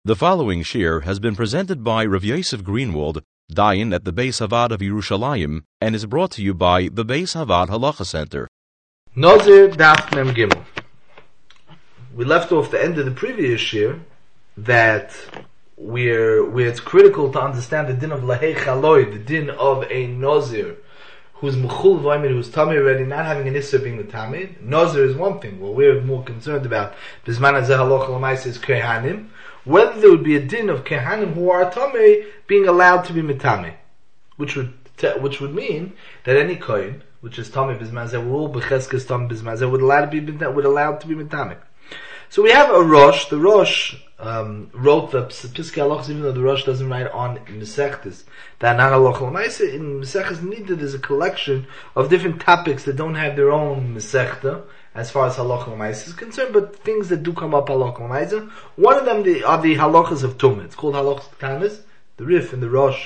The following shir has been presented by Rav Yosef Greenwald, Dayan at the Beis Havad of Yerushalayim, and is brought to you by the Beis Havad Halacha Center. Nazir Daf Mem Gimel. We left off the end of the previous shir that where it's critical to understand the din of Lahei Chaloi, the din of a Nazir who's Mechul Vaymin, who's Tamei already, not having an Issa being the Tamei. Nazir is one thing. What we're more concerned about, Bisman Hazeh Halacha L'maisa, is Kehanim. Whether there would be a din of Kehanim who are Tamei being allowed to be Mitamei, which would mean that any Kohen, which is Tamei Bisman Hazeh, we're all Becheskes Tamei Bisman Hazeh, would allowed to be Mitamei. So we have a Rosh. The Rosh wrote the Piskei Halachos, even though the Rosh doesn't write on Mesechtes. That not Halacha L'maisa. In Mesechtes Nida, there's a collection of different topics that don't have their own Mesechta as far as Halacha L'maisa is concerned, but things that do come up Halacha L'maisa. One of them are the Halachas of Tumah. It's called Halachas Ktanas. The Rif and the Rosh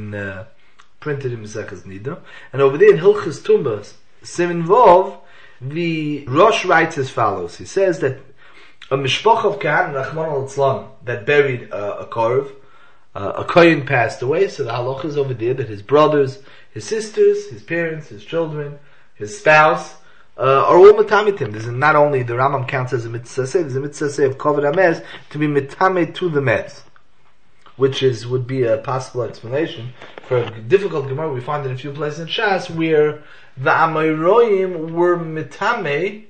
printed in Mesechtes Nida, and over there in Hilchas Tumah, Siman Vov, the Rosh writes as follows. He says that a mishpach of Kahan Rachman al-Tzlan that buried a korv, a kohen passed away, so the halacha is over there that his brothers, his sisters, his parents, his children, his spouse are all mitamitim. There's not only the Rambam counts as a mitzvah, there's a mitzvah of kavod hamez to be mitame to the mez, which would be a possible explanation for a difficult Gemara. We find it in a few places in Shas where the Amoraim were mitame.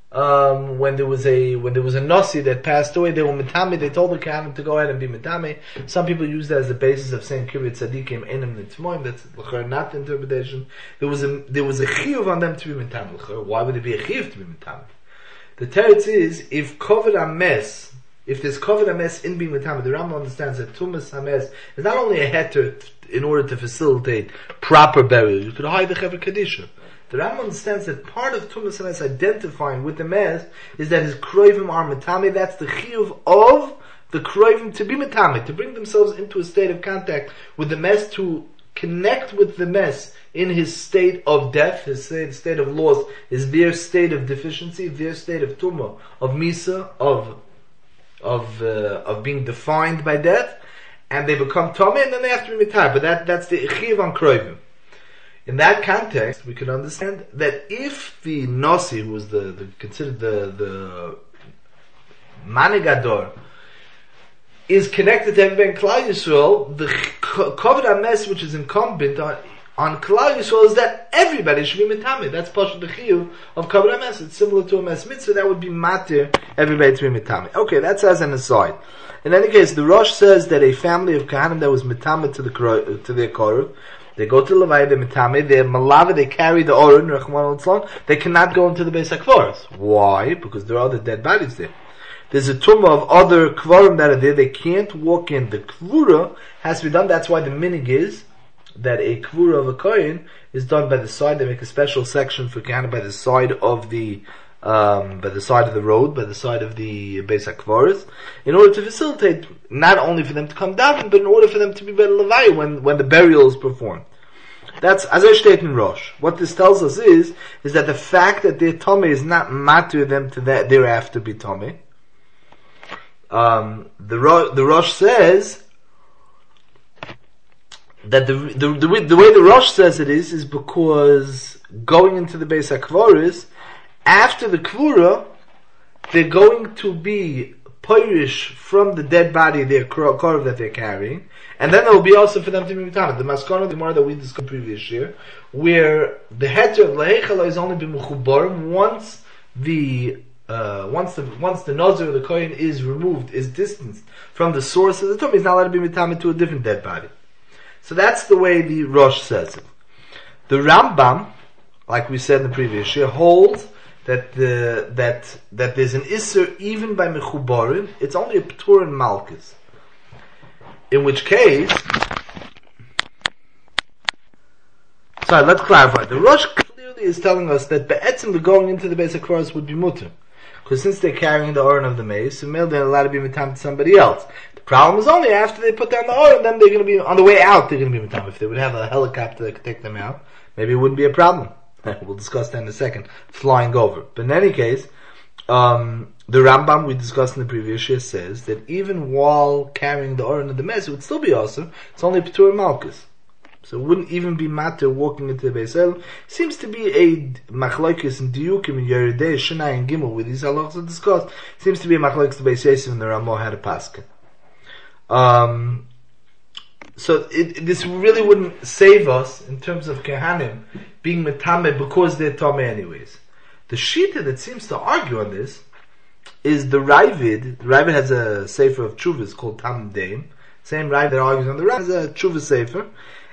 When there was a Nasi that passed away, they were mitame. They told the Kohanim to go ahead and be mitame. Some people use that as the basis of saying Kiryat Tzadikim Enim Nitzmoim. That's not the interpretation. There was a chiyuv on them to be mitame. Why would there be a chiyuv to be mitame? The teretz is if kavod hames, if there's kavod hames in being mitame, the Rambam understands that tumas hames is not only a heter in order to facilitate proper burial. You could hide the Chaver Kadisha. The Rambam understands that part of Tumas Hames identifying with the Mez is that his Kroivim are Metame. That's the Chiyuv of the Kroivim to be Metame, to bring themselves into a state of contact with the Mez, to connect with the Mez in his state of death, his state of loss, is their state of deficiency, their state of Tumah, of Misa, of being defined by death, and they become Tame, and then they have to be Metame. But that's the Chiyuv on Kroivim. In that context, we could understand that if the Nasi, who was considered the Manigador, is connected to everybody in Klal Yisrael, the Kavod HaMes, which is incumbent on Klal Yisrael, is that everybody should be Mitame. That's Pashut the Chiyuv of Kavod HaMes. It's similar to a Mes Mitzvah, that would be Matir, everybody to be Mitame. Okay, that's as an aside. In any case, the Rosh says that a family of Kahanim that was Mitame to their Korov, they go to Levaya, they're mitame, they're malava, they carry the orin, Rachman al-Tzlan, they cannot go into the Beis HaKvaros. Why? Because there are other dead bodies there. There's a tumah of other kvarim that are there, they can't walk in. The kvura has to be done, that's why the minig is that a kvura of a kohen is done by the side. They make a special section for Kahana by the side of the road, by the side of the Beis HaKvaros, in order to facilitate, not only for them to come down, but in order for them to be by the Levaya when the burial is performed. That's, as I stated in Rosh. What this tells us is that the fact that their Tomei is not matter them to that thereafter be Tomei. The Rosh says that the way the Rosh says it is because going into the Beis HaKvaros, after the Kvura, they're going to be Pirish from the dead body, their Korov that they're carrying, and then there will be also for them to be Mitana. The Maskana of the Gemara that we discussed previous year, where the heter of Lahei Chaloi is only b'mechubarim once the Nazir of the Kohen is removed, is distanced from the source of the tomb, he's not allowed to be Mitana to a different dead body. So that's the way the Rosh says it. The Rambam, like we said in the previous year, holds that there's an Isser even by Mechubarim. It's only a P'tur in Malchus. In which case, sorry, let's clarify. The Rosh clearly is telling us that Be'etzim, the going into the Beis HaKvaros would be mutter. Because since they're carrying the Oren of the mace, so they're allowed to be mitam to somebody else. The problem is only after they put down the Oren, then they're going to be, on the way out, they're going to be mitam. If they would have a helicopter that could take them out, maybe it wouldn't be a problem. We'll discuss that in a second, flying over. But in any case, The Rambam we discussed in the previous year says that even while carrying the Oren of the Mess, it would still be awesome. It's only Petur Malchus. So it wouldn't even be matter walking into the Beis El. Seems to be a machlokes in Diyukim in Yeridei, Shnai and Gimel, where these halachos are discussed. Seems to be a machlokes to Beis Yosef and the Ramah had a pascha. So this really wouldn't save us in terms of Kehanim being metame because they're tame anyways. The Shita that seems to argue on this is the Ravid. The Ravid has a sefer of Tshuvas called Tam Deim. Same Ravid that argues on the Ravid has a Tshuva sefer.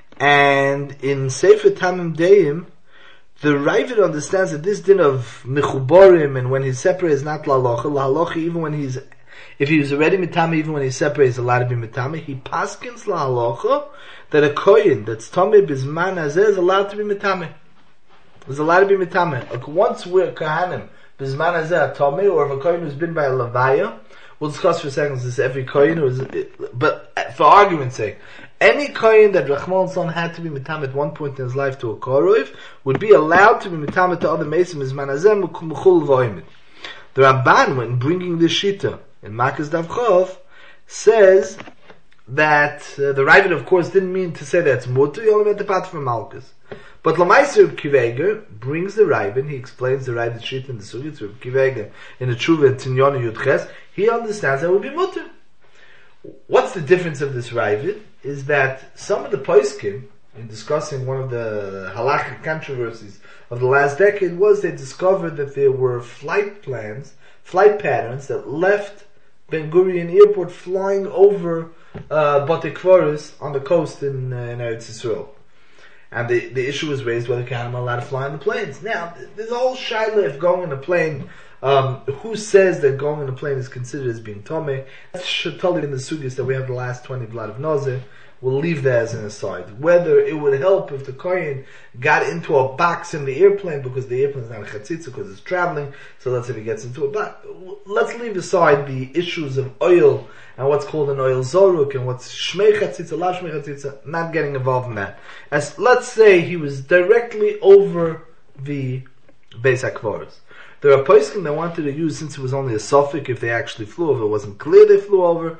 And in Sefer Tamim Deim, the Ravid understands that this din of Mechuborim and when he's separate is not la halacha, even when if he was already mitame, even when he's separate, he's allowed to be mitame. He paskins la halacha that a kohen that's tameh bizman hazeh is allowed to be mitame. Is allowed to be mitame. Like once we're kahanim bizman hazeh tameh, or if a kohen who's been by a levaya, we'll discuss for seconds this every kohen who is. But for argument's sake, any kohen that Rachman son had to be mitame at one point in his life to a korov would be allowed to be mitame to other mesim bizman hazeh mechul v'oimid. The Ramban, when bringing this shita in Makas Dav Chov, says that the Ravid, of course, didn't mean to say that's mutter. He only meant the part from Malkus. But Lamaiser Kiveger brings the Ravid. He explains the Ravid shita in the Sugya to Kiveger in the Tshuva and Tinyona Yudches. He understands that it would be mutter. What's the difference of this Ravid? Is that some of the poskim, in discussing one of the halachic controversies of the last decade, was they discovered that there were flight patterns that left Ben Gurion Airport flying over Batei Kvaros on the coast in Eretz Yisrael. And the issue was raised whether Kahanim are allowed to fly on the planes. Now, there's a whole shaila if going in a plane, who says that going in a plane is considered as being Tomei. That's totally in the sugyas that we have the last 20 blood of Nazir. We'll leave that as an aside. Whether it would help if the kohen got into a box in the airplane because the airplane is not a chatzitza because it's traveling. So let's say if he gets into a box. Let's leave aside the issues of oil and what's called an oil zoruk and what's shmei chatzitza, la shmei chatzitza. Not getting involved in that. As let's say he was directly over the Beis HaKvaros. There are poskim that wanted to use, since it was only a suffix, if they actually flew over, it wasn't clear they flew over,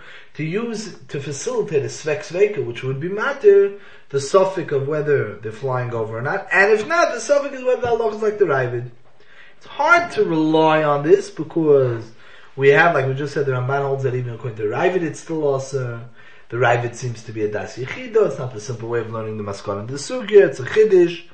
to facilitate a svek sveka, which would be matter, the suffix of whether they're flying over or not, and if not, the suffix is whether the halach is like the Ravid. It's hard to rely on this, because we have, like we just said, the Ramban holds that even according to Ravid, it's still also, the Ravid seems to be a das yichido, it's not the simple way of learning the maskon and the sugya, it's a chiddush.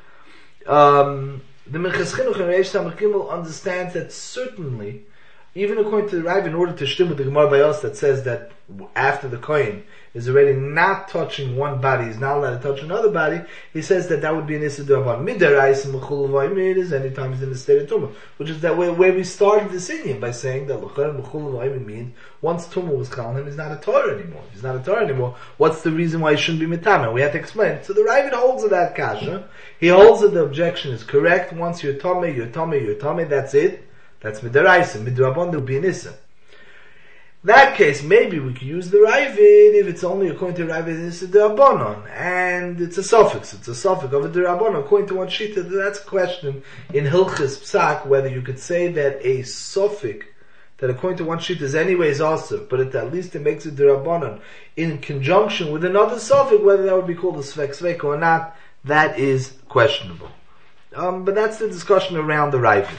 The Minchas Chinuch and Reish Samach Gimel understands that certainly, even according to the Rav, in order to shtim with the Gemara by us that says that after the kohen is already not touching one body, he's not allowed to touch another body, he says that would be an Issa D'Rabban. Midarais Mechul V'Oimid is anytime he's in the state of Tumah, which is that where we started this inyan by saying that L'char Mechul V'Oimid means once Tumah was calling him, he's not a Torah anymore. If he's not a Torah anymore, what's the reason why he shouldn't be Mitama? We have to explain. So the Ravid holds of that kasha. He holds that the objection is correct. Once you're Tomei, that's it. That's Midaraisa. Midrabon, there will be an Issa. In that case, maybe we could use the Ravid if it's only according to Ravid, it's a D'Rabbanon, and it's a suffix. It's a suffix of a D'Rabbanon. According to one Shita, that's a question in Hilchis Psak, whether you could say that a suffix, that according to one Shita is anyways also, but at least it makes it D'Rabbanon, in conjunction with another suffix, whether that would be called a Svek Svek or not, that is questionable. But that's the discussion around the Ravid.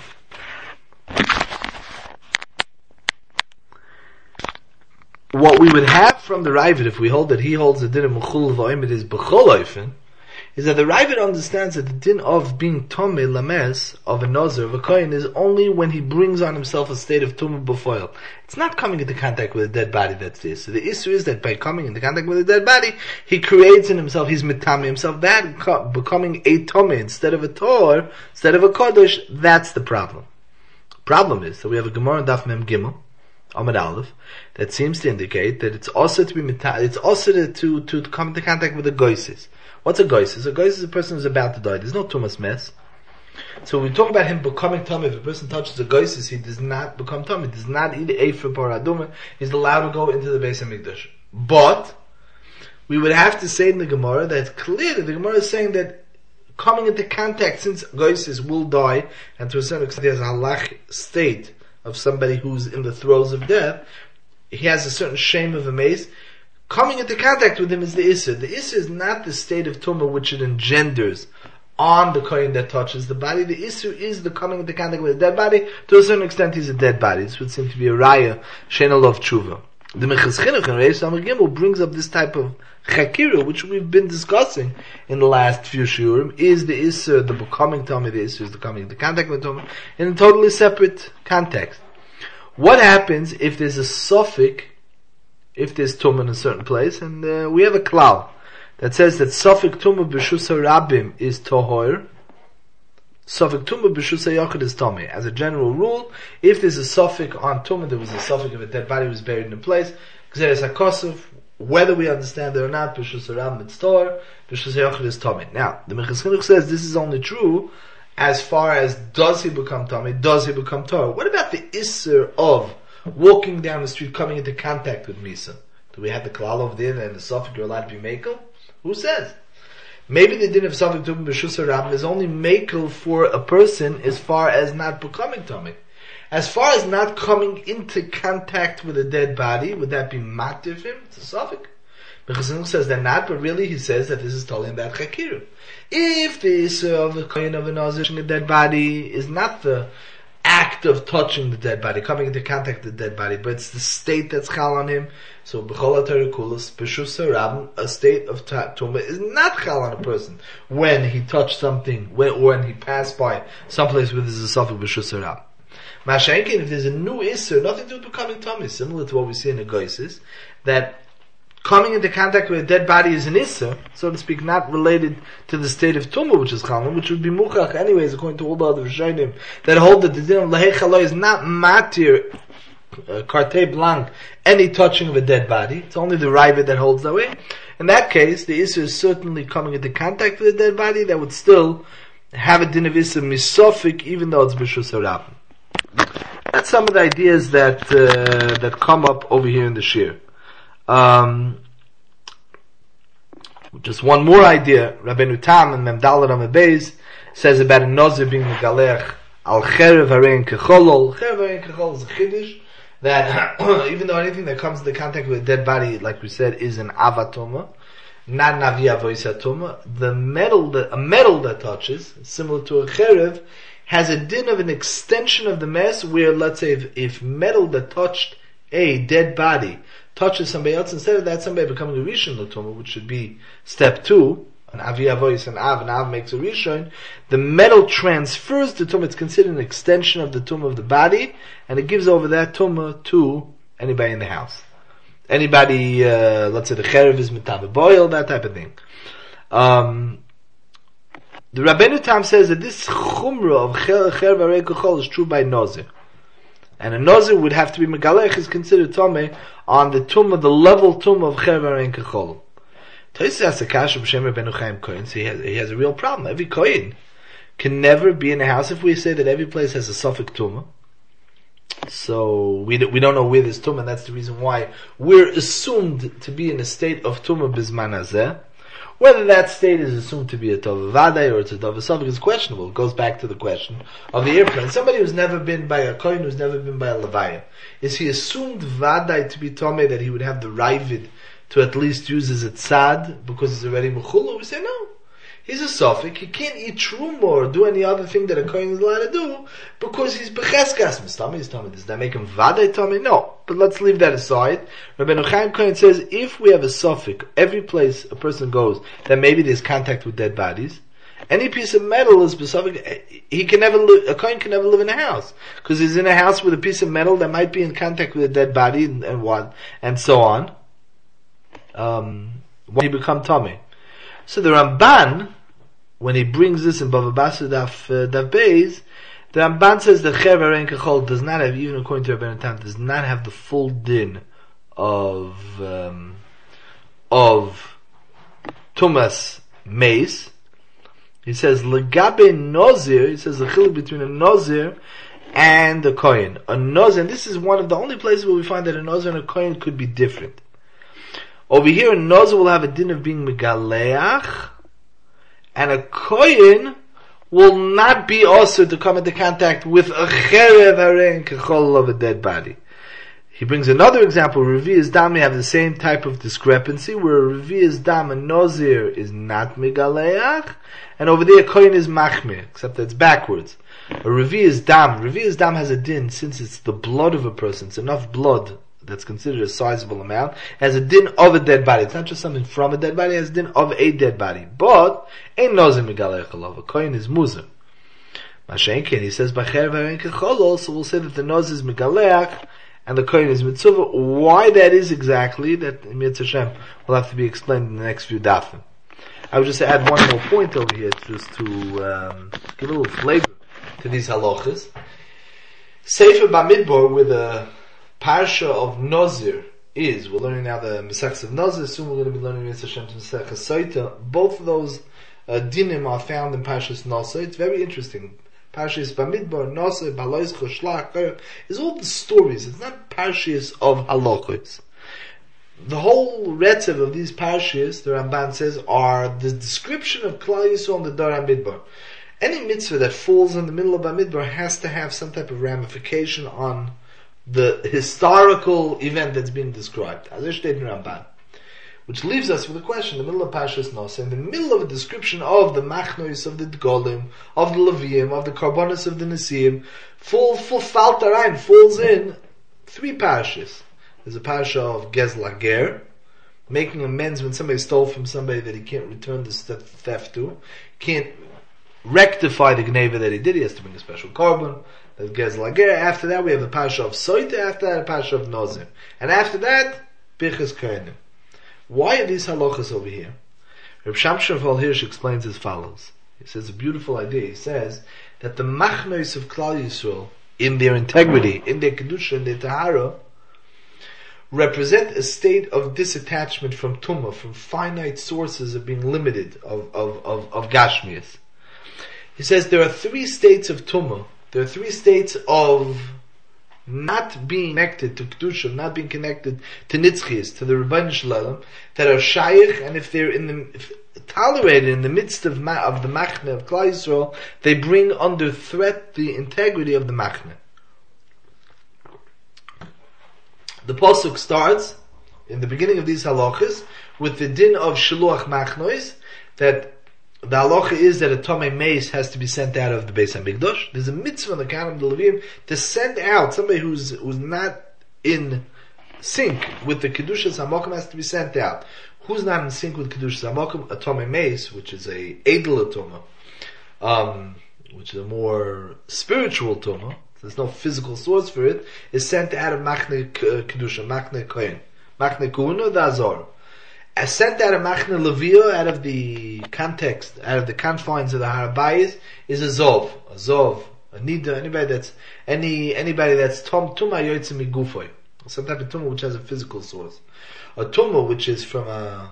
What we would have from the Ravid, if we hold that he holds the din of Mechul V'Oimid is B'chol Oifen, is that the Ravid understands that the din of being Tomei Lames, of a Nazir, of a Kohen, is only when he brings on himself a state of Tumah B'foil. It's not coming into contact with a dead body that's this. So the issue is that by coming into contact with a dead body, he creates in himself, he's Mitame himself, that becoming a Tomei instead of a Tor, instead of a Kodesh, that's the problem. The problem is that we have a Gemara in Daf Mem Gimel, Amud Aleph, that seems to indicate that it's also to be it's also to come into contact with a goysis. What's a goysis? A goysis is a person who's about to die. There's no tumas mess. So when we talk about him becoming tummy, if a person touches a goysis, he does not become tummy. He does not eat efer paraduma. He's allowed to go into the Beis HaMikdash. But we would have to say in the Gemara that it's clear that the Gemara is saying that coming into contact, since goysis will die, and to a certain extent he has a halach state of somebody who's in the throes of death, he has a certain shame of a mace. Coming into contact with him is the Isser. The Isser is not the state of Tumah which it engenders on the Kohen that touches the body. The Isser is the coming into contact with a dead body. To a certain extent, he's a dead body. This would seem to be a Raya, Sheina Lov Tshuva. The Mechas Chinuch in Reish Samar Gimel brings up this type of Chakira, which we've been discussing in the last few shiurim. Is the Isser the becoming Tumah? The Isser is the coming into contact with Tumah in a totally separate context. What happens if there's a suffix, if there's Tumah in a certain place, and we have a klal that says that suffix Tumah b'shus harabim is tohor, suffix Tumah b'shus hayachid is tomei. As a general rule, if there's a suffix on Tumah, there was a suffix of a dead body was buried in a place, Gzeres HaKosov, whether we understand it or not, b'shus harabim it's tohor, b'shus hayachid is tomei. Now, the Mechas Chinuch says this is only true as far as does he become tomei, does he become tohor. What about the Isser of walking down the street, coming into contact with Misa? Do we have the klal over there and the suffix you're allowed to be makel? Who says? Maybe the din of suffix tumah b'shus harabim is only makel for a person as far as not becoming tummy. As far as not coming into contact with a dead body, would that be matir for him? It's a suffix. Mechas says that not, but really he says that this is totally in that chakiru. If the issue of the kohen of a nazir in a dead body is not the act of touching the dead body, coming into contact with the dead body, but it's the state that's chal on him. So b'chol ha'terikulas, b'shus harabim, a state of tumah is not chal on a person when he touched something, when he passed by someplace where there's a suffix b'shus harabim. Mashenkin, if there's a new isser, nothing to do with becoming tummy, similar to what we see in the Goises, that coming into contact with a dead body is an isser, so to speak, not related to the state of tumah, which is chalon, which would be muchach anyways, according to all the other Rishonim, that hold that the din of lahei chaloi is not matir, carte blanc, any touching of a dead body. It's only the Ravid that holds that way. In that case, the isser is certainly coming into contact with a dead body that would still have a din of isser misofik, even though it's b'shus harabim. That's some of the ideas that come up over here in the shir. Just one more idea. Rabbeinu Tam and Memdalad Amabez says about a nazir being megalech al cherev harein kecholol. Cherev harein kecholol is a chiddush that even though anything that comes into contact with a dead body, like we said, is an avatoma, not navi avoisatoma, a metal that touches, similar to a cherev, has a din of an extension of the mess where, let's say, if metal that touched a dead body touches somebody else, instead of that somebody becoming a rishon l'tumah, which should be step 2, an avi avois and av makes a rishon, the metal transfers the tumah. It's considered an extension of the tumah of the body, and it gives over that tumah to anybody in the house. Anybody, let's say the cherev is mitave boil, that type of thing. The Rabbeinu Tam says that this chumrah of cherev harei kechol is true by nazir. And a nazir would have to be megalech is considered tomei on the tumah, the level tumah of cherev harei kechol. Tosfos has a kasha b'shem Rabbeinu Chaim Kohen, so he has a real problem. Every kohen can never be in a house. If we say that every place has a suffix tumah, so we don't know where there's tumah, and that's the reason why we're assumed to be in a state of tumah bizman hazeh. Whether that state is assumed to be a tov vaday or it's a tov suffix is questionable. It goes back to the question of the airplane. Somebody who's never been by a kohen, who's never been by a levaya, is he assumed vaday to be tomei that he would have the ravid to at least use his tzad because he's already mechula? We say no. He's a suffix. He can't eat truma or do any other thing that a kohen is allowed to do because he's becheskas mistami. He's tummy. Does that make him vaday tummy? No. But let's leave that aside. Rabbeinu Chaim Kohen says if we have a suffix, every place a person goes that maybe there's contact with dead bodies, any piece of metal is suffix. He can never live. A kohen can never live in a house because he's in a house with a piece of metal that might be in contact with a dead body and what and so on. When he become tummy. So the Ramban, when he brings this in Bava Basra Daf Beis, the Ramban says that cherev harei kechol does not have, even according to Rabbeinu Tam, does not have the full din of tumas meis. He says legabe nozir. He says the chiluk between a nozir and a kohen. A nozir, and this is one of the only places where we find that a nozir and a kohen could be different. Over here, a nozir will have a din of being megaleach, and a kohen will not be also to come into contact with a cherev harein kechol of a dead body. He brings another example. Revi'as dam, you have the same type of discrepancy, where Revi'as dam, a nozir is not megaleach, and over there kohen is machmir, except that it's backwards. A Revi'as dam has a din, since it's the blood of a person, it's enough blood that's considered a sizable amount, has a din of a dead body. It's not just something from a dead body, it has a din of a dead body. But, ein nozir megaleach alav, a kohen is muzar. Mashenkin, he says, b'cherev harein kechol, so we'll say that the nozir is megaleach, and the kohen is mitzvah. Why that is exactly, that in Mitzvah Hashem will have to be explained in the next few dafim. I would just add one more point over here, just to give a little flavor to these halachas. Sefer Bamidbar, where the parsha of Nozir is, we're learning now the Mesechus of Nozir, soon we're going to be learning Mitzvah Hashem's Mesechus Soita. Both of those dinim are found in Parshas Nozir. It's very interesting. Parshas Bamidbar, Nozir, Balois, Shlach, is all the stories. It's not parshas of halachos. The whole retzev of these parshas, the Ramban says, are the description of Klal Yisrael and the Dor HaMidbar. Any mitzvah that falls in the middle of Bamidbar has to have some type of ramification on the historical event that's being described. As I stated in Ramban. Which leaves us with a question in the middle of Parshas Nozir, in the middle of a description of the machnos of the Golim, of the Leviim, of the Karbonos of the Nesiim, falls in three parshas. There's a parsha of Gezla Ger, making amends when somebody stole from somebody that he can't return the theft to, can't rectify the gneva that he did, he has to bring a special carbon. That's Gezla Ger. After that we have the parsha of Soita, after that a parsha of Nozir. And after that, Birchas Kohanim. Why are these halachas over here? Reb Shamshon Hirsch explains as follows. He says a beautiful idea. He says that the machnos of Klal Yisrael, in their integrity, in their kedusha, in their tahara, represent a state of disattachment from tumah, from finite sources of being limited, of gashmias. He says there are three states of tumah. There are three states of not being connected to Kedusha, not being connected to Nitzchias, to the Rebbeinu Shalom, that are Shaykh, and if they're tolerated in the midst of the Machne of Klal Yisrael, they bring under threat the integrity of the Machne. The Pasuk starts, in the beginning of these halachas, with the din of Shiluach Machnois, that the halacha is that a Tomei Meis has to be sent out of the Beis HaMikdash. There's a mitzvah in the Kanim of the Levim to send out somebody who's not in sync with the Kedushas HaMokum has to be sent out. Who's not in sync with Kedushas HaMokum? A Tomei Meis, which is a Edel Tumah, which is a more spiritual Tumah, there's no physical source for it, is sent out of Machne Kedusha, Machne Kohen, Machne Kuhuna, the Azor. As sent out of Machne Levia, out of the context, out of the confines of the Harabayis, is a Zov, a Nida, anybody that's Tumah Yotzim Migufoy, some type of Tumah which has a physical source. A Tumah which is from a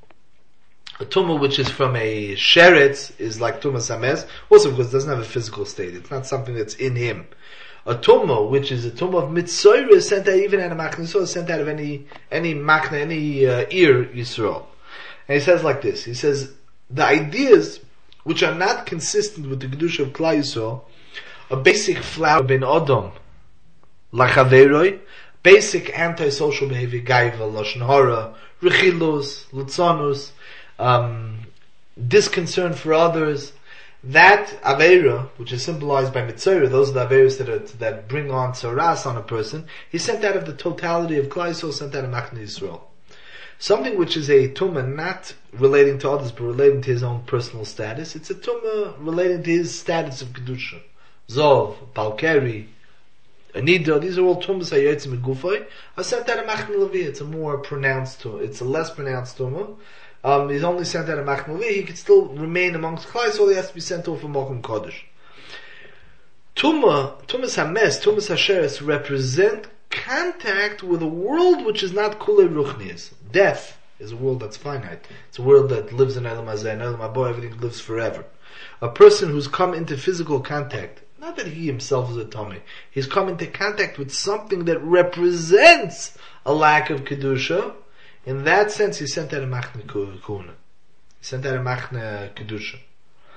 Sheretz is like Tumah Samez, also because it doesn't have a physical state, it's not something that's in him. A tumah, which is a tumah of Mitzorah, is sent out even out of Machne Yisrael, sent out of any Machne, any ear Yisrael. And he says like this, he says, the ideas which are not consistent with the Kedusha of Klal Yisrael, a basic flower ben Odom, lachaveroi, basic antisocial behavior, gaiva, lashon hara, rechilus, lutzonus, disconcern for others, that Aveira, which is symbolized by Mitzorah, those are the Aveiras that bring on Tzaras on a person, he's sent out of the totality of Klal Yisrael, sent out of Machne Yisrael. Something which is a Tumah not relating to others, but relating to his own personal status, it's a Tumah relating to his status of Kedusha. Zov, Balkeri, Anida, these are all Tumahs HaYotzim Megufay, are sent out of Machne Levi. It's a more pronounced Tumah, it's a less pronounced Tumah. He's only sent out of Machne Levi, he could still remain amongst Klal Yisrael, he has to be sent off from Mokum Kodesh. Tumas HaMes, Tumas HaSheres represent contact with a world which is not Kulei Ruchnias. Death is a world that's finite. It's a world that lives in Elam Hazeh, in Elam Haba, everything lives forever. A person who's come into physical contact, not that he himself is a Tomei, he's come into contact with something that represents a lack of Kedusha. In that sense, he sent out a Machne Kuhuna. He sent out a Machne Kedusha.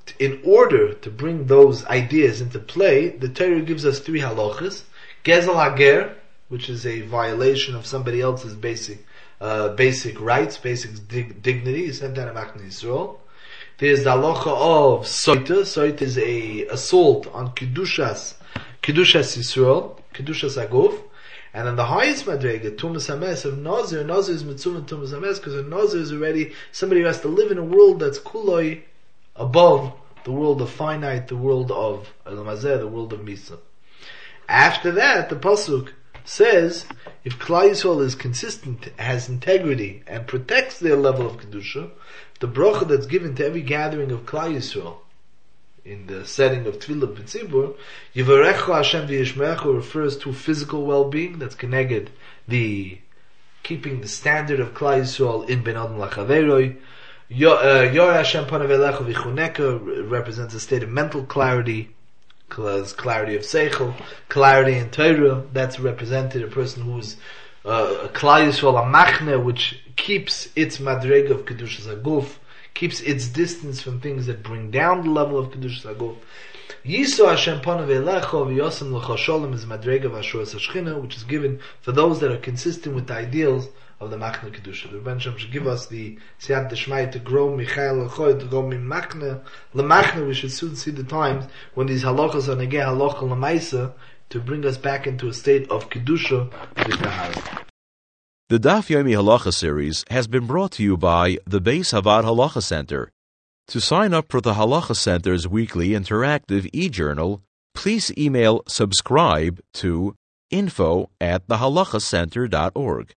in order to bring those ideas into play, the Torah gives us 3 halachas. Gezel hager, which is a violation of somebody else's basic rights, basic dignity, is sent down in Machne Yisrael. There's the halacha of soita. Soita is a assault on Kedushas Yisrael, Kedushas Aguf. And then the highest madrega, Tumas Hames of Nazir. Nazir is Mitzvah Tumas Hames, because a Nazir is already somebody who has to live in a world that's kuloi, above the world of finite, the world of Elamazeh, the world of Misa. After that, the Pasuk says, if Klal Yisrael is consistent, has integrity, and protects their level of Kedusha, the bracha that's given to every gathering of Klal Yisrael, in the setting of Tefillah B'tzibur, Yivarecha Hashem v'yishmerecha refers to physical well-being, that's connected the keeping the standard of Klal Yisrael in Ben Adam Lachaveroi. Yor Hashem panav elecha v'chuneka represents a state of mental clarity, clarity of seichel, clarity in Torah. That's represented a person who's a Klal Yisrael, a machne, which keeps its madrega of Kedushas Aguf, keeps its distance from things that bring down the level of Kedushas Aguf. Yiso Hashem panav elecha v'yosem l'cha sholem is madrega v'ashuras hashchina, which is given for those that are consistent with the ideals of the Machne Kedusha. The Rebbe Shem should give us the Siyat Deshmai to grow Michael Lechoy, to go Machne Lemachne. We should soon see the times when these halachas are negeh halacha lemaisa to bring us back into a state of Kedusha with Tahara. The Daf Yomi Halacha series has been brought to you by the Beis Havad Halacha Center. To sign up for the Halacha Center's weekly interactive e-journal, please email subscribe to info@thehalachacenter.org.